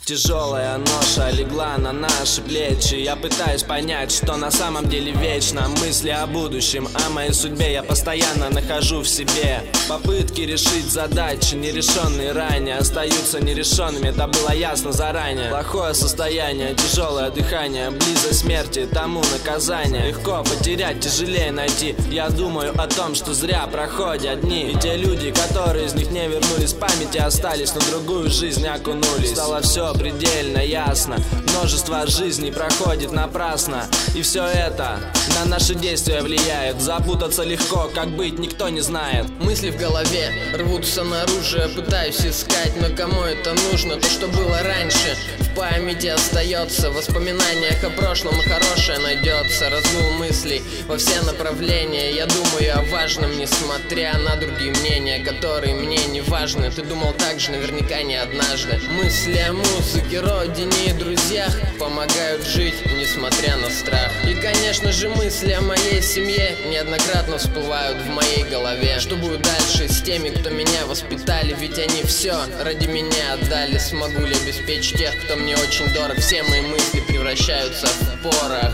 Тяжелая ноша легла на наши плечи. Я пытаюсь понять, что на самом деле вечно. Мысли о будущем, о моей судьбе я постоянно нахожу в себе. Попытки решить задачи, нерешенные ранее, остаются нерешенными, это было ясно заранее. Плохое состояние, тяжелое дыхание, близость смерти, тому наказание. Легко потерять, тяжелее найти. Я думаю о том, что зря проходят дни. И те люди, которые из них не вернулись, в памяти остались, но другую жизнь окунулись. Стало все предельно ясно. Множество жизней проходит напрасно. И все это на наши действия влияет. Запутаться легко, как быть, никто не знает. Мысли в голове рвутся наружу. Я пытаюсь искать, но кому это нужно? То, что было раньше, в памяти остается. В воспоминаниях о прошлом и хорошее найдется. Разгул мыслей во все направления. Я думаю о важном, несмотря на другие мнения, которые мне не важны. Ты думал так же, наверняка не однажды. Мысли о музыке, родине и друзьях помогают жить, несмотря на страх. И, конечно же, мысли о моей семье неоднократно всплывают в моей голове. Что будет дальше с теми, кто меня воспитали? Ведь они все ради меня отдали. Смогу ли обеспечить тех, кто мне очень дорог? Все мои мысли превращаются в порох.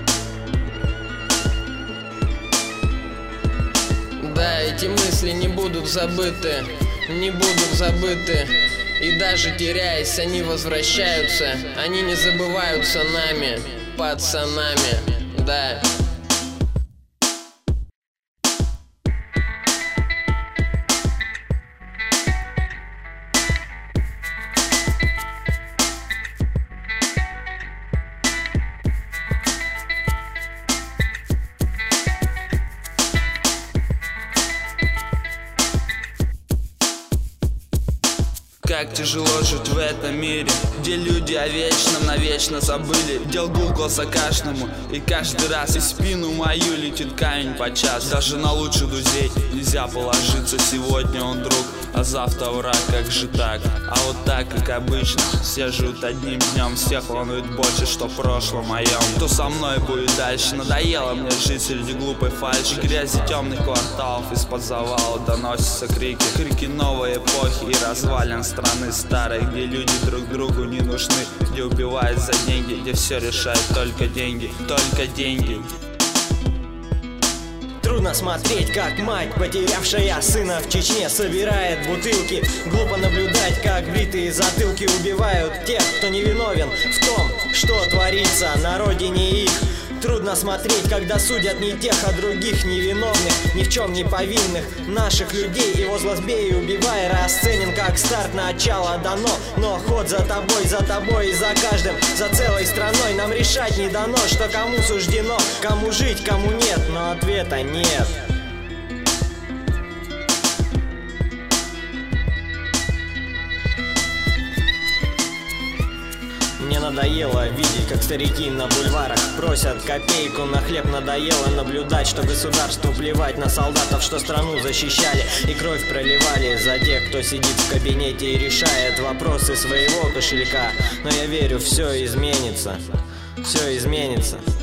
Да, эти мысли не будут забыты, не будут забыты. И даже теряясь, они возвращаются. Они не забываются нами, пацанами, да. Как тяжело жить в этом мире, где люди о вечном навечно забыли. Дел гул косакашному, и каждый раз и спину мою летит камень подчас. Даже на лучших друзей нельзя положиться. Сегодня он друг, а завтра враг. Как же так? А вот так, как обычно, все живут одним днем. Всех волнует больше, что в прошлом моем. Кто со мной будет дальше? Надоело мне жить среди глупой фальши, грязи темных кварталов. Из-под завала доносятся крики, крики новой эпохи и развалин страны старой, где люди друг другу не нужны, где убивают за деньги, где все решают только деньги, только деньги. Трудно смотреть, как мать, потерявшая сына в Чечне, собирает бутылки. Глупо наблюдать, как бритые затылки убивают тех, кто невиновен в том, что творится на родине их. Трудно смотреть, когда судят не тех, а других невиновных, ни в чем не повинных наших людей. Его злозбей убивая расценен как старт, начало дано. Но ход за тобой и за каждым, за целой страной. Нам решать не дано, что кому суждено, кому жить, кому нет, но ответа нет. Мне надоело видеть, как старики на бульварах просят копейку на хлеб. Надоело наблюдать, что государству плевать на солдатов, что страну защищали и кровь проливали за тех, кто сидит в кабинете и решает вопросы своего кошелька. Но я верю, все изменится, все изменится.